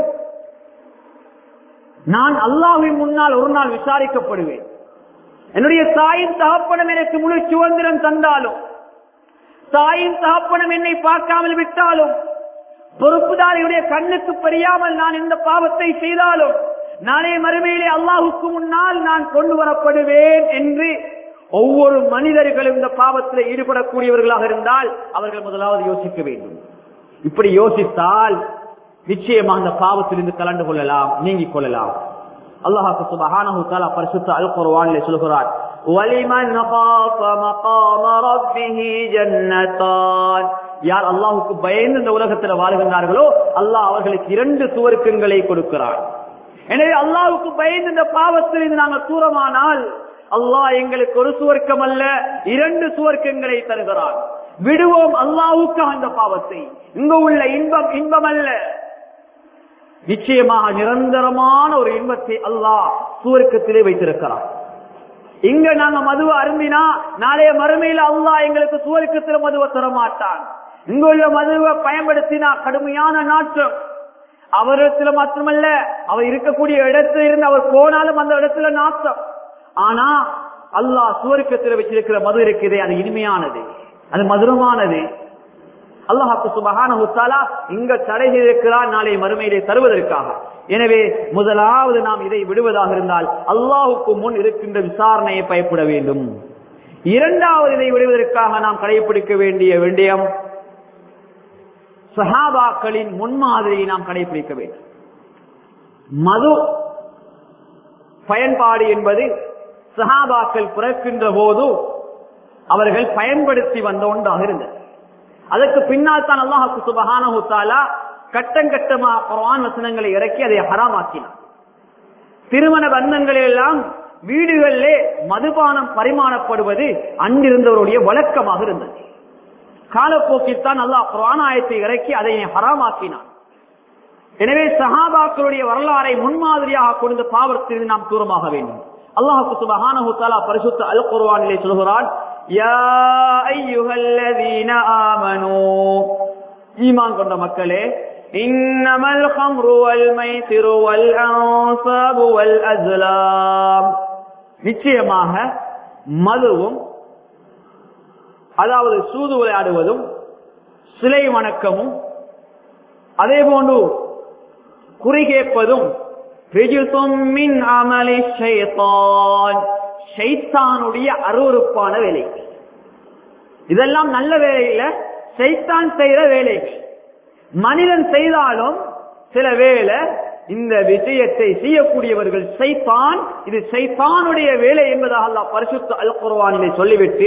நான் அல்லாஹ்வின் முன்னால் ஒரு நாள் விசாரிக்கப்படுவேன். என்னுடைய தாயின் தகப்பனம் எனக்கு முழு சுதந்திரம் தந்தாலும், தாயின் தகப்பனம் என்னை பார்க்காமல் விட்டாலும், பொறுப்புதாரியுடைய கண்ணுக்கு தெரியாமல் நான் இந்த பாவத்தை செய்தாலும், நானே மறுமையிலே அல்லாஹுக்கு முன்னால் நான் கொண்டு வரப்படுவேன் என்று ஒவ்வொரு மனிதர்களும் இந்த பாவத்தில் ஈடுபடக்கூடியவர்களாக இருந்தால் அவர்கள் முதலாவது யோசிக்க வேண்டும். இப்படி யோசித்தால் நிச்சயமாக அந்த பாவத்திலிருந்து கலந்து கொள்ளலாம், நீங்கிக் கொள்ளலாம். அல்லாஹ் சுப்ஹானஹு வ தஆலா பரிசுத்த அல் குர்ஆனிலே சொல்கிறார், வலிமன் காஃப மகாம ரப்பிஹி ஜன்னதான். யார் அல்லாஹ்வுக்கு பயந்து இந்த உலகத்தில் வாழ்கின்றார்களோ அல்லாஹ் அவர்களுக்கு இரண்டு சுவர்க்கங்களை கொடுக்கிறார். எனவே அல்லாஹ்வுக்கு பயந்து இந்த பாவத்திலிருந்து நாங்கள் தூரமானால் அல்லாஹ் எங்களுக்கு ஒரு சுவர்க்கம் அல்ல, இரண்டு சுவர்க்கங்களை தருகிறார். விடுவோம் அல்லாஹ்வுக்கு அந்த பாவத்தை. இங்கு உள்ள இன்பம் இன்பம் அல்ல, நிச்சயமாக நிரந்தரமான ஒரு இன்பத்தை அல்லாஹ் சுவர்க்கத்திலே வைத்திருக்கிறார். இங்க நாங்க மதுவை அருந்தினா நாளைய மறுமையில அல்லாஹ் எங்களுக்கு சுவர்க்கத்தில் மதுவை தர மாட்டான். இங்க உள்ள மதுவை பயன்படுத்தினா கடுமையான நாற்றம். அவரிடத்துல மாத்திரமல்ல, அவர் இருக்கக்கூடிய இடத்துல இருந்து அவர் போனாலும் அந்த இடத்துல நாற்றம். ஆனா அல்லாஹ் சுவர்க்கத்தில் வச்சிருக்கிற மது இருக்குதே, அது இனிமையானது, அது மதுரமானது. அல்லாஹ் சுப்ஹானஹு வ தஆலா இங்க தடை செய்திருக்கிறார் நாளை மறுமையிலே தருவதற்காக. எனவே முதலாவது நாம் இதை விடுவதாக இருந்தால் அல்லாஹுக்கு முன் இருக்கின்ற விசாரணையை பயப்பட வேண்டும். இரண்டாவது இதை விடுவதற்காக நாம் கடைபிடிக்க வேண்டிய விடயம் சஹாபாக்களின் முன்மாதிரியை நாம் கடைபிடிக்க வேண்டும். மது பயன்பாடு என்பது சஹாபாக்கள் பிறக்கின்ற போது அவர்கள் பயன்படுத்தி வந்த ஒன்றாக இருந்தது. அதற்கு பின்னால் தான் அல்லாஹ் சுப்ஹானஹு வ தஆலா கட்டம் கட்டமா குர்ஆன் வசனங்களை இறக்கி அதை ஹராமாக்கினார். திருமண பந்தங்களை எல்லாம் வீடுகளிலே மதுபானம் பரிமாறப்படுவது அன்றிருந்தவருடைய வழக்கமாக இருந்தது. காலப்போக்கில்தான் அல்லாஹ் குர்ஆன் ஆயத்தை இறக்கி அதை ஹராமாக்கினான். எனவே சஹாபாக்களுடைய வரலாறை முன்மாதிரியாக கொண்டு பாவத்தில் நாம் தூரமாக வேண்டும். அல்லாஹ் சுப்ஹானஹு வ தஆலா பரிசுத்த அல் குர்ஆனிலே சொல்கிறான், யா அய்யுஹல்லதீன ஆமனூ, ஈமான் கொண்ட மக்களே, இன்னமல் ஹம்ரு வல் மைசிரு வல் அன்சாபு வல் அஸ்லாம், நிச்சயமாக மதுவும், அதாவது சூது விளையாடுவதும், சிலை வணக்கமும், அதே போன்று குறிகேட்பதும் ஷைத்தானுடைய அருவருப்பான வேலை. இதெல்லாம் நல்ல வேலையில ஷைத்தான் செய்யற வேலைகள். மனிதன் செய்தாலும் சில வேளை இந்த விஷயத்தை செய்யக்கூடியவர்கள் ஷைத்தான், இது ஷைத்தானுடைய வேலை என்பதாக அல்லாஹ் பரிசுத்த அல் குர்ஆனிலே சொல்லிவிட்டு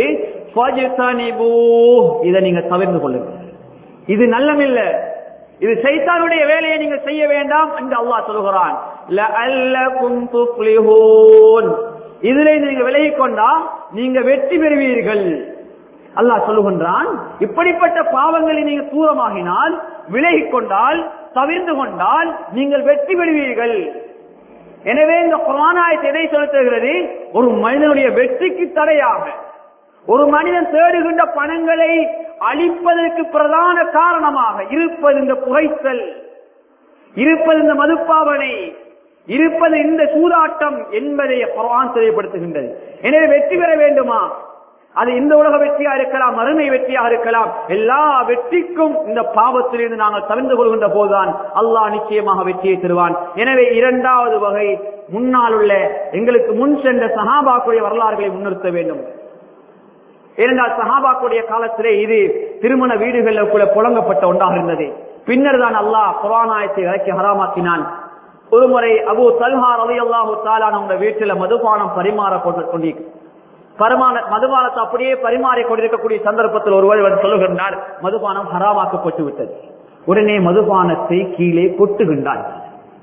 இதை நீங்க தவிர்த்து கொள்ளுங்கள், இது நல்லமில்ல, இது ஷைத்தானுடைய வேலையை நீங்க செய்ய வேண்டாம் என்று அல்லாஹ் சொல்கிறான். லஅல்லகும் துஃப்லிஹூன், இதிலே நீங்க விலகிக் கொண்டா நீங்க வெற்றி பெறுவீர்கள். அல்லாஹ் சொல்லுகின்றான், இப்படிப்பட்ட பாவங்களை நீங்க தூரமாகினால், விலகிக் கொண்டால், தவிர்த்து கொண்டால் நீங்கள் வெற்றி பெறுவீர்கள். எனவே இந்த குர்ஆன் ஆயத்தை எதை சொல்லுகிறது? ஒரு மனிதனுடைய வெற்றிக்கு தடையாக, ஒரு மனிதன் தேடுகின்ற பணங்களை அழிப்பதற்கு பிரதான காரணமாக இருப்பது இந்த புகைத்தல், இருப்பது இந்த மதுப்பாவனை, இருப்பது இந்த சூதாட்டம் என்பதை குர்ஆன் தெளிவுபடுத்துகின்றது. எனவே வெற்றி பெற வேண்டுமா? அது இந்த உலக வெற்றியா இருக்கலாம், மறுமை வெற்றியாக இருக்கலாம். எல்லா வெற்றிக்கும் இந்த பாவத்திலிருந்து நாங்கள் தவிர்த்து கொள்கின்ற போதுதான் அல்லாஹ் நிச்சயமாக வெற்றியை தருவான். எனவே இரண்டாவது வகை, முன்னால் உள்ள எங்களுக்கு முன் சென்ற சஹாபாக்களுடைய வரலாறுகளை முன்னிறுத்த வேண்டும். ஏனென்றால் சஹாபாக்களுடைய காலத்திலே இது திருமண வீடுகளில் கூட புழங்கப்பட்ட ஒன்றாக இருந்தது. பின்னர் தான் அல்லாஹ் குர்ஆன் ஆயத்தை இறக்கி ஹராமாக்கினான். ஒரு முறை அபூ தல்ஹா ரலியல்லாஹு தஆலா அவங்க வீட்டில் மதுபானம் பரிமாறப்பட்டு கொண்டிருக்கிறார். பரிமாண மதுபானத்தை அப்படியே பரிமாறிக் கொண்டிருக்கக்கூடிய சந்தர்ப்பத்தில் ஒருவர் சொல்லுகின்றார், மதுபானம் ஹராமாக்கப்பட்டு விட்டது. உடனே மதுபானத்தை கீழே கொட்டுகின்றார்கள்.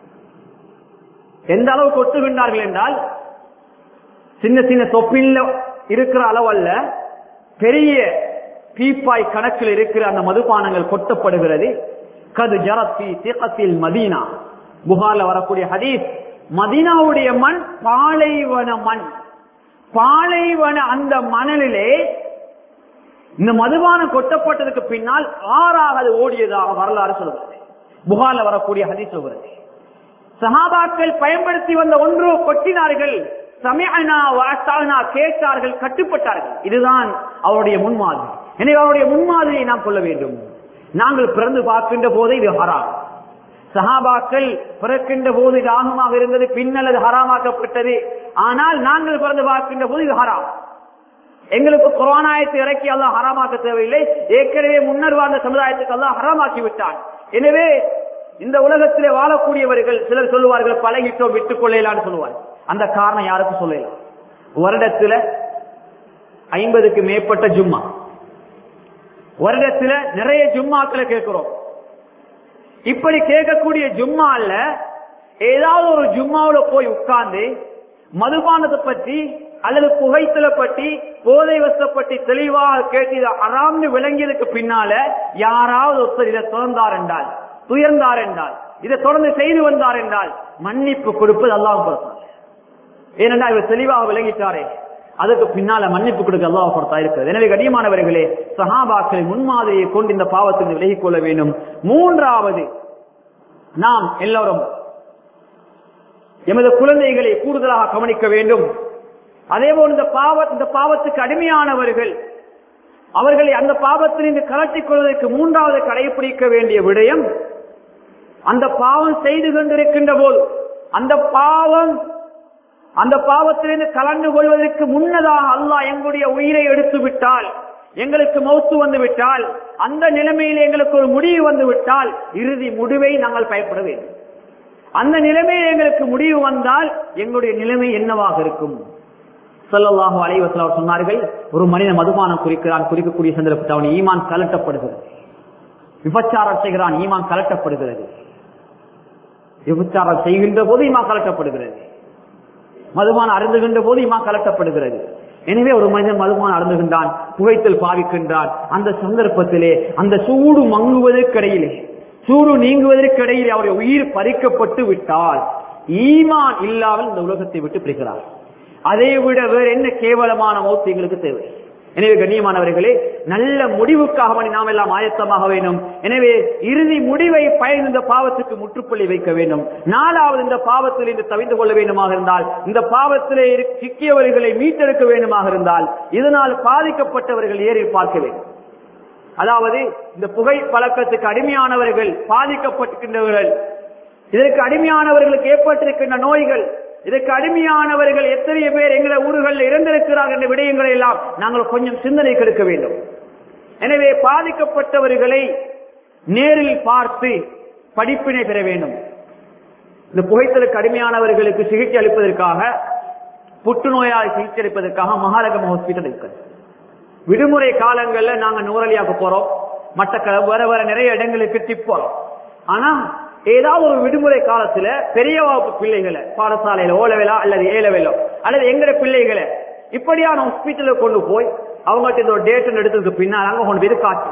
எந்த அளவு கொட்டுகின்றார்கள் என்றால், சின்ன சின்ன தொப்பில் இருக்கிற அளவல்ல, பெரிய பீப்பாய் கணக்கில் இருக்கிற அந்த மதுபானங்கள் கொட்டப்படுகிறது. கது ஜரத்தி திகத்தில் மதீனா, புகார்ல வரக்கூடிய ஹதீஸ், மதீனாவுடைய மண் பாலைவன மண். பாலைவன அந்த மணலிலே இந்த மதுபானம் கொட்டப்பட்டதுக்கு பின்னால் ஆறாக அது ஓடியதாக வரலாறு சொல்கிறது. புகார்ல வரக்கூடிய ஹதீஸ் சொல்கிறது. சஹாபாக்கள் பயன்படுத்தி வந்த ஒன்று கொட்டினார்கள், சமிஅனா வ அஸஅனா கேட்டார்கள், கட்டுப்பட்டார்கள். இதுதான் அவருடைய முன்மாதிரி. எனவே அவருடைய முன்மாதிரியை நாம் கொள்ள வேண்டும். நாங்கள் பிறந்து பார்க்கின்ற போது இது ஹராம். சஹாபாக்கள் பிறக்கின்ற போது இது ஆகமாக இருந்தது, பின்னல் அது ஹராமாக்கப்பட்டது. ஆனால் நாங்கள் பிறந்து பார்க்கின்ற போது இது ஹராம். எங்களுக்கு குர்ஆன் ஆயத்தை இறக்கி அல்லாஹ் ஹராமாக்க தேவையில்லை. ஏற்கனவே முன்னர் வாழ்ந்த சமுதாயத்துக்கு அல்லாஹ் ஹராமாக்கி விட்டான். எனவே இந்த உலகத்திலே வாழக்கூடியவர்கள் சிலர் சொல்லுவார்கள், பழகிட்டோம் விட்டுக் கொள்ளலான்னு சொல்லுவார்கள். அந்த காரணம் யாருக்கும் சொல்லலாம். வருடத்துல ஐம்பதுக்கு மேற்பட்ட ஜும்மா, வருடத்துல நிறைய ஜும்மாக்களை கேட்கிறோம். இப்படி கேட்கக்கூடிய ஜும்மால ஏதாவது ஒரு ஜும்மாவுல போய் உட்கார்ந்து மதுபானத்தை பற்றி அல்லது புகைத்தலை பற்றி போதை வசத்தை பற்றி தெளிவாக கேட்டு அறாம்னு விளங்கியதுக்கு பின்னால யாராவது ஒருத்தர் இதை தொடர்ந்தார் என்றால், துயர்ந்தார் என்றால், இதை தொடர்ந்து செய்து வந்தார் என்றால் மன்னிப்பு கொடுப்பது அல்லாஹ் பொறுத்தார். ஏனென்றால் இவர் தெளிவாக விளங்கிட்டாரே, அதுக்கு பின்னால மன்னிப்பு கொடுக்க அல்லாஹ் பொறுத்தா இருக்கிறது. எனவே கண்ணியமானவர்களே, சஹாபாக்களை முன்மாதிரியை கொண்டு இந்த பாவத்தில் விலகிக் கொள்ள வேண்டும். மூன்றாவது, நாம் எல்லோரும் எமது குழந்தைகளை கூடுதலாக கவனிக்க வேண்டும். அதேபோல் இந்த பாவ இந்த பாவத்துக்கு அடிமையானவர்கள் அவர்களை அந்த பாவத்திலிருந்து கலட்டிக் கொள்வதற்கு மூன்றாவது கடைபிடிக்க வேண்டிய விடயம், அந்த பாவம் செய்து கொண்டிருக்கின்ற போது அந்த பாவம் அந்த பாவத்திலிருந்து கலந்து கொள்வதற்கு முன்னதாக அல்லாஹ் எங்களுடைய உயிரை எடுத்து விட்டால், எங்களுக்கு மௌத்து வந்து விட்டால், அந்த நிலைமையில் எங்களுக்கு ஒரு முடிவு வந்து விட்டால், இறுதி முடிவை நாங்கள் பயப்பட வேண்டும். அந்த நிலைமையில் எங்களுக்கு முடிவு வந்தால் எங்களுடைய நிலைமை என்னவாக இருக்கும்? ஸல்லல்லாஹு அலைஹி வஸல்லம் சொன்னார்கள், ஒரு மனிதன் மதுபானம் குறிக்கிறான், குறிக்கக்கூடிய சந்தர்ப்பத்தில் அவன் ஈமான் கலட்டப்படுகிறது. விபச்சாரம் செய்கிறான், ஈமான் கலட்டப்படுகிறது. விபச்சாரம் செய்கின்ற போது ஈமான் கலட்டப்படுகிறது. மதுபானம் அருந்துகின்ற போது ஈமான் கலட்டப்படுகிறது. எனவே ஒரு மனிதன் மதுபானம் அருந்துகின்றான், புகைத்தல் பாவிக்கின்றான். அந்த சந்தர்ப்பத்திலே அந்த சூடு மங்குவதற்கிடையிலே, சூடு நீங்குவதற்கிடையிலே அவருடைய உயிர் பறிக்கப்பட்டு விட்டால் ஈமான் இல்லாமல் இந்த உலகத்தை விட்டு பிரிக்கிறார். அதை விட வேறு என்ன கேவலமான மௌத்து எங்களுக்கு தேவை? எனவே கண்ணியமானவர்களே, நல்ல முடிவுக்காக நாம் எல்லாம் ஆயத்தமாக வேண்டும். எனவே இறுதி முடிவை பயன் இந்த பாவத்துக்கு முற்றுப்புள்ளி வைக்க வேண்டும். நாலாவது, இந்த பாவத்தில் இன்று தவிந்து கொள்ள வேண்டுமாக இருந்தால், இந்த பாவத்திலே சிக்கியவர்களை மீட்டெடுக்க வேண்டுமாக இருந்தால், இதனால் பாதிக்கப்பட்டவர்கள் ஏறி பார்க்க வேண்டும். அதாவது இந்த புகை பழக்கத்துக்கு அடிமையானவர்கள், பாதிக்கப்பட்டிருக்கின்றவர்கள், இதற்கு அடிமையானவர்களுக்கு ஏற்பட்டிருக்கின்ற நோய்கள், இதற்கு அடிமையானவர்கள் எத்தனை பேர் எங்களை ஊர்களில் இறந்திருக்கிறார்கள் என்ற விடயங்களை எல்லாம் நாங்கள் கொஞ்சம் சிந்தனை கெடுக்க வேண்டும். எனவே பாதிக்கப்பட்டவர்களை நேரில் பார்த்து படிப்பினை பெற வேண்டும். இந்த புகைத்தலுக்கு அடிமையானவர்களுக்கு சிகிச்சை அளிப்பதற்காக, புற்றுநோயால் சிகிச்சை அளிப்பதற்காக மகாரகம் ஹாஸ்பிட்டல் இருக்கிறது. விடுமுறை காலங்களில் நாங்கள் நூறலியாக்க போறோம், மற்ற வர வர நிறைய இடங்களுக்கு டிப் போறோம். ஆனா ஏதாவது ஒரு விடுமுறை காலத்துல பெரிய வகுப்பு பிள்ளைகளை பாடசாலையில ஓலவேலா அல்லது ஏலவேலோ அல்லது எங்கட பிள்ளைகளை இப்படியான ஹாஸ்பிட்டலுக்கு கொண்டு போய் அவங்ககிட்ட இந்த ஒரு டேட் எடுத்ததுக்கு பின்னால் அங்க கொண்டு போய் காட்டு.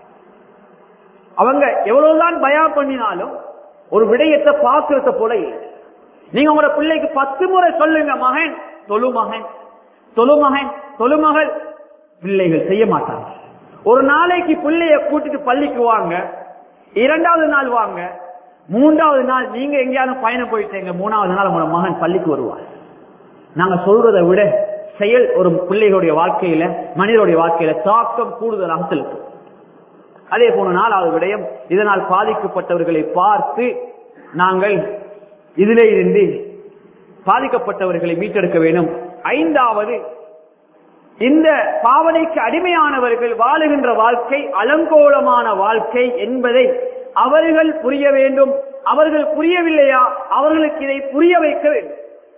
அவங்க எவ்வளவுதான் பயம் பண்ணினாலும் ஒரு விடயத்தை பார்க்கறத போல இல்லை. நீங்க உங்களோட பிள்ளைக்கு பத்து முறை சொல்லுங்க, மகன் தொழு, மகன் தொழு, மகன் தொழுமகள், பிள்ளைகள் செய்ய மாட்டாங்க. ஒரு நாளைக்கு பிள்ளைய கூட்டிட்டு பள்ளிக்கு வாங்க, இரண்டாவது நாள் வாங்க, மூன்றாவது நாள் நீங்க எங்கேயாவது பயணம் போயிட்டீங்க, மூணாவது நாள் உங்களோட மகன் பள்ளிக்கு வருவார். நாங்க சொல்றதை விட செயல் ஒரு பிள்ளைகளுடைய வாழ்க்கையில, மனிதனுடைய வாழ்க்கையில தாக்கம் கூடுதலாக செலுத்தும். அதே போன நாலாவது விடயம், இதனால் பாதிக்கப்பட்டவர்களை பார்த்து நாங்கள் இதிலே இருந்து பாதிக்கப்பட்டவர்களை மீட்டெடுக்க வேண்டும். ஐந்தாவது, இந்த பாவனைக்கு அடிமையானவர்கள் வாழுகின்ற வாழ்க்கை அலங்கோலமான வாழ்க்கை என்பதை அவர்கள் புரிய வேண்டும். அவர்கள் புரியவில்லையா, அவர்களுக்கு இதை புரிய வைக்க வேண்டும்.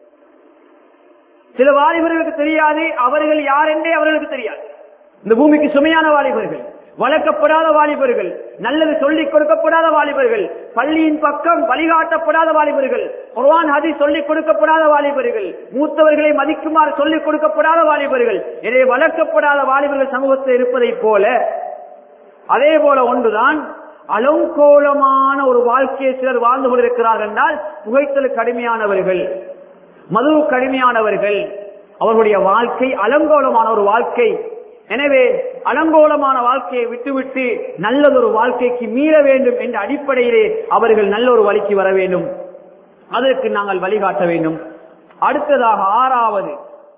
சில வாலிபர்களுக்கு தெரியாது அவர்கள் யார் என்றே அவர்களுக்கு தெரியாது. இந்த பூமிக்கு சுமையான வாலிபர்கள், வளர்க்கப்படாத வாலிபர்கள், நல்லது சொல்லிக் கொடுக்கப்படாத வாலிபர்கள், பள்ளியின் பக்கம் வழிகாட்டப்படாத வாலிபர்கள், குர்ஆன் ஹதீஸ் சொல்லிக் கொடுக்கப்படாத வாலிபர்கள், மூத்தவர்களை மதிக்குமாறு சொல்லிக் கொடுக்கப்படாத வாலிபர்கள், எனவே வளர்க்கப்படாத வாலிபர்கள் சமூகத்தில் இருப்பதை போல அதே போல ஒன்றுதான் அலங்கோலமான ஒரு வாழ்க்கையை சிலர் வாழ்ந்து கொண்டிருக்கிறார்கள் என்றால், புகைத்தலுக்கு கடுமையானவர்கள், மது கடுமையானவர்கள், அவர்களுடைய வாழ்க்கை அலங்கோலமான ஒரு வாழ்க்கை. எனவே அலங்கோலமான வாழ்க்கையை விட்டுவிட்டு நல்லதொரு வாழ்க்கைக்கு மீள வேண்டும் என்ற அடிப்படையிலே அவர்கள் நல்ல ஒரு வழிக்கு வர வேண்டும். அதற்கு நாங்கள் வழிகாட்ட வேண்டும். அடுத்ததாக ஆறாவது,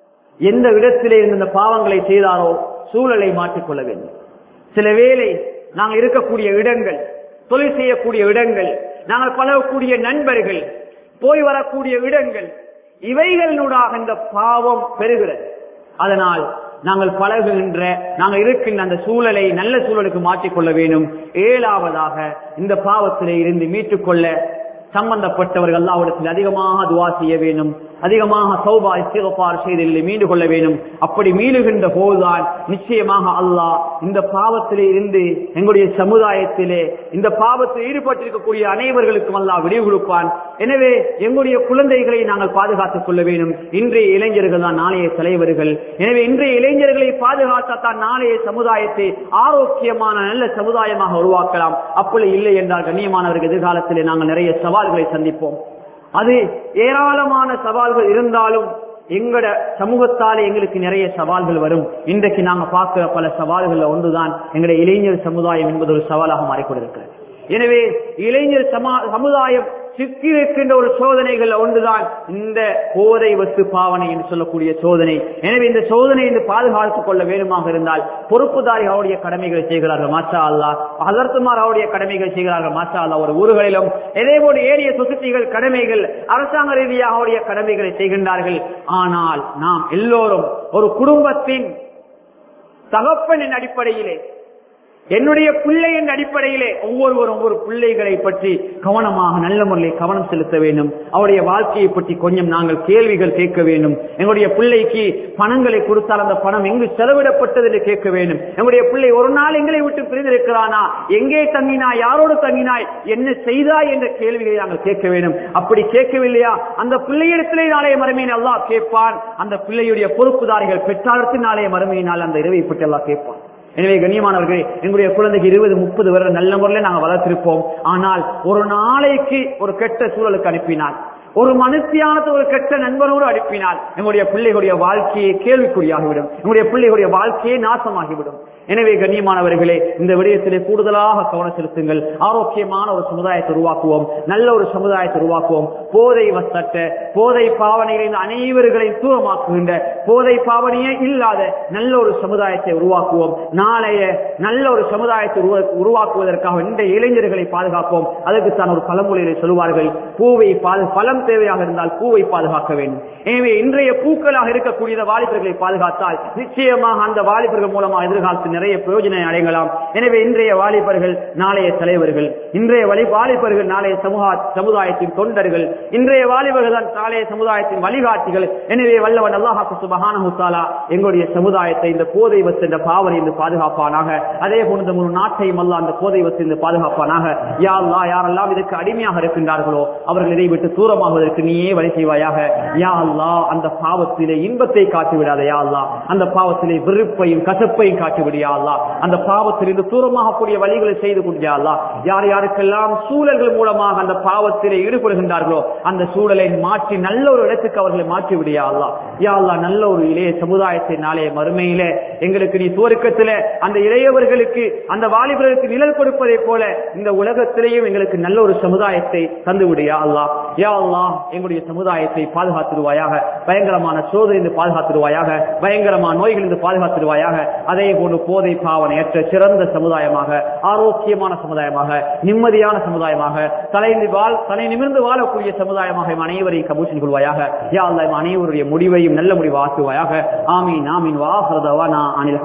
எந்த இடத்திலே இந்த பாவங்களை செய்தாரோ சூழலை மாற்றிக்கொள்ள வேண்டும். சில வேளை நாங்கள் இருக்கக்கூடிய இடங்கள், தொழில் செய்யக்கூடிய இடங்கள், நாங்கள் பழகக்கூடிய நண்பர்கள், போய் வரக்கூடிய இடங்கள், இவைகளினூடாக இந்த பாவம் பெறுகிறது. அதனால் நாங்கள் பழகுகின்ற, நாங்கள் இருக்கின்ற அந்த சூழலை நல்ல சூழலுக்கு மாற்றிக்கொள்ள வேண்டும். ஏழாவதாக, இந்த பாவத்திலே இருந்து மீட்டுக்கொள்ள சம்பந்தப்பட்டவர்கள் அல்லாஹ்விடத்தில் அதிகமாக துஆ செய்ய வேண்டும், அதிகமாக தௌபா இஸ்திக்ஃபார் செய்து மீண்டு கொள்ள வேண்டும். அப்படி மீளுகின்ற போதுதான் நிச்சயமாக அல்லாஹ் இந்த பாவத்திலே இருந்து எங்களுடைய சமுதாயத்திலே இந்த பாவத்தில் ஈடுபட்டிருக்கக்கூடிய அனைவர்களுக்கும் அல்லாஹ் விடிவு கொடுப்பான். எனவே எங்களுடைய குழந்தைகளை நாங்கள் பாதுகாத்துக் கொள்ள வேண்டும். இன்றைய இளைஞர்கள் தான் நாளைய தலைவர்கள். எனவே இன்றைய இளைஞர்களை பாதுகாத்தான் நாளைய சமுதாயத்தை ஆரோக்கியமான நல்ல சமுதாயமாக உருவாக்கலாம். அப்படி இல்லை என்றால் கண்ணியமானவர்கள் எதிர்காலத்திலே நாங்கள் நிறைய சவால்களை சந்திப்போம். அது ஏராளமான சவால்கள் இருந்தாலும் எங்கட சமூகத்தாலே எங்களுக்கு நிறைய சவால்கள் வரும். இன்றைக்கு நாங்க பார்க்கிற பல சவால்கள் ஒன்றுதான் எங்களுடைய இளைஞர் சமுதாயம் என்பது ஒரு சவாலாக மாறிக்கொண்டிருக்கிறது. எனவே இளைஞர் சமுதாயம் சிக்கி இருக்கின்ற ஒரு சோதனைகள் ஒன்றுதான் இந்த போதை வஸ்து பாவனை என்று சொல்லக்கூடிய சோதனை. எனவே இந்த சோதனை என்று பாதுகாத்துக் கொள்ள வேண்டுமாக இருந்தால் பொறுப்புதாரி அவருடைய கடமைகளை செய்கிறார்கள், மாஷா அல்லாஹ். ஹஸரத்துமார் அவருடைய கடமைகள் செய்கிறார்கள், மாஷா அல்லாஹ். ஒரு ஊர்களிலும் இதேபோல் ஏரிய சொசைட்டிகள் கடமைகள், அரசாங்க ரீதியாக அவருடைய கடமைகளை செய்கின்றார்கள். ஆனால் நாம் எல்லோரும் ஒரு குடும்பத்தின் தகப்பனின் அடிப்படையிலே என்னுடைய பிள்ளை என்ற அடிப்படையிலே ஒவ்வொருவரும் ஒவ்வொரு பிள்ளைகளை பற்றி கவனமாக நல்ல முறையில் கவனம் செலுத்த வேண்டும். அவருடைய வாழ்க்கையை பற்றி கொஞ்சம் நாங்கள் கேள்விகள் கேட்க வேண்டும். எங்களுடைய பிள்ளைக்கு பணங்களை கொடுத்தால் அந்த பணம் எங்கு செலவிடப்பட்டது என்று கேட்க வேண்டும். எங்களுடைய பிள்ளை ஒரு நாள் எங்களை விட்டு பிரிந்திருக்கிறானா, எங்கே தங்கினாய், யாரோடு தங்கினாய், என்ன செய்தாய் என்ற கேள்விகளை நாங்கள் கேட்க வேண்டும். அப்படி கேட்கவில்லையா அந்த பிள்ளையிடத்திலே நாளைய மறுமையின் அல்லாஹ் கேட்பான். அந்த பிள்ளையுடைய பொறுப்புதாரிகள் பெற்றாரத்தின் நாளைய மறுமையினால் அந்த இரவை பற்றி அல்லாஹ் கேட்பான். எனவே கண்ணியமானவர்களே, எங்களுடைய குழந்தைக்கு இருபது முப்பது வருடம் நல்ல முறையில் நாங்கள் வளர்த்திருப்போம். ஆனால் ஒரு நாளைக்கு ஒரு கெட்ட சூழலுக்கு அனுப்பினால், ஒரு மனுஷியானது ஒரு கெட்ட நண்பனோடு அனுப்பினால் எங்களுடைய பிள்ளைகளுடைய வாழ்க்கையை கேள்விக்குறியாகிவிடும், எங்களுடைய பிள்ளைகளுடைய வாழ்க்கையை நாசமாகிவிடும். எனவே கண்ணியமானவர்களே, இந்த விடயத்திலே கூடுதலாக கவனம் செலுத்துங்கள். ஆரோக்கியமான ஒரு சமுதாயத்தை உருவாக்குவோம், நல்ல ஒரு சமுதாயத்தை உருவாக்குவோம். போதை வசட்ட போதை பாவனைகளின் அனைவர்களையும் தூரமாக்குகின்ற போதை பாவனையே இல்லாத நல்ல ஒரு சமுதாயத்தை உருவாக்குவோம். நாளைய நல்ல ஒரு சமுதாயத்தை உருவாக்குவதற்காக இந்த இளைஞர்களை பாதுகாப்போம். அதற்கு தான் ஒரு பழமொழியை சொல்வார்கள், பூவை பழம் தேவையாக இருந்தால் பூவை பாதுகாக்க வேண்டும். எனவே இன்றைய பூக்களாக இருக்கக்கூடிய வாலிபர்களை பாதுகாத்தால் நிச்சயமாக அந்த வாலிபர்கள் மூலமாக எதிர்காலத்தில் நிறைய பிரயோஜனம் அடையலாம். எனவே இன்றைய வாலிபர்கள் நாளைய தலைவர்கள், இன்றைய வாலிபர்கள் நாளைய சமுதாயத்தின் தொண்டர்கள், இன்றைய வாலிபர்கள் தான் நாளைய சமுதாயத்தின் வழிகாட்டிகள். எனவே வல்லவன் அல்லாஹ் சுப்ஹானஹு தஆலா எங்களுடைய சமுதாயத்தை இந்த போதை வச என்ற பாவனையிலிருந்து பாதுகாப்பானாக. அதே போன்ற ஒரு நாட்டையும் அல்லாஹ் அந்த போதை வசத்திலிருந்து பாதுகாப்பானாக. யா அல்லாஹ், யாரெல்லாம் இதற்கு அடிமையாக இருக்கின்றார்களோ அவர்கள் இதை விட்டு தூரமாகுவதற்கு நீயே வழி செய்வாயாக. யா அல்லாஹ், அந்த பாவத்திலே இன்பத்தை காட்டிவிடாத யா அல்லாஹ், அந்த பாவத்திலே வெறுப்பையும் கசப்பையும் காட்டிவிடு யா அல்லாஹ். அந்த பாவத்திலிருந்து தூரமாக கூடிய வழிகளை செய்து கொண்டு யா அல்லாஹ், யார் யாருக்கெல்லாம் சூழல்கள் மூலமாக அந்த பாவத்திலே ஈடுபடுகின்றார்களோ அந்த சூழலை மாற்றி நல்ல ஒரு இடத்துக்கு அவர்களை மாற்றி விடியா அல்லாஹ். யா அல்லாஹ், நல்ல ஒரு இளைய சமுதாயத்தை நாளைய மறுமையிலே எங்களுக்கு நீ சுவர்க்கத்திலே அந்த இளையவர்களுக்கு அந்த வாலிபர்களுக்கு நிழல் கொடுப்பதை போல இந்த உலகத்திலேயும் எங்களுக்கு நல்ல ஒரு சமுதாயத்தை தந்துவிடியா அல்லாஹ். யா அல்லாஹ், எங்களுடைய சமுதாயத்தை பாதுகாத்துடுவாயாக, பயங்கரமான சோதனை பாதுகாத்துடுவாயாக, பயங்கரமான நோய்களிலிருந்து பாதுகாத்துடுவாயாக. அதே போன்று போதை பாவனையற்ற சிறந்த சமுதாயமாக, ஆரோக்கியமான சமுதாயமாக, நிம்மதியான சமுதாயமாக, தலை தலை நிமிர்ந்து வாழக்கூடிய சமுதாயமாக அனைவரையும் கபூல் கொள்வாயாக. யா அல்லாஹ், அனைவருடைய முடிவையும் நல்ல முடிவு ஆக்குவாயாக. ஆமீன் ஆமீன். வா ஆகிரு தஅவானா அனில்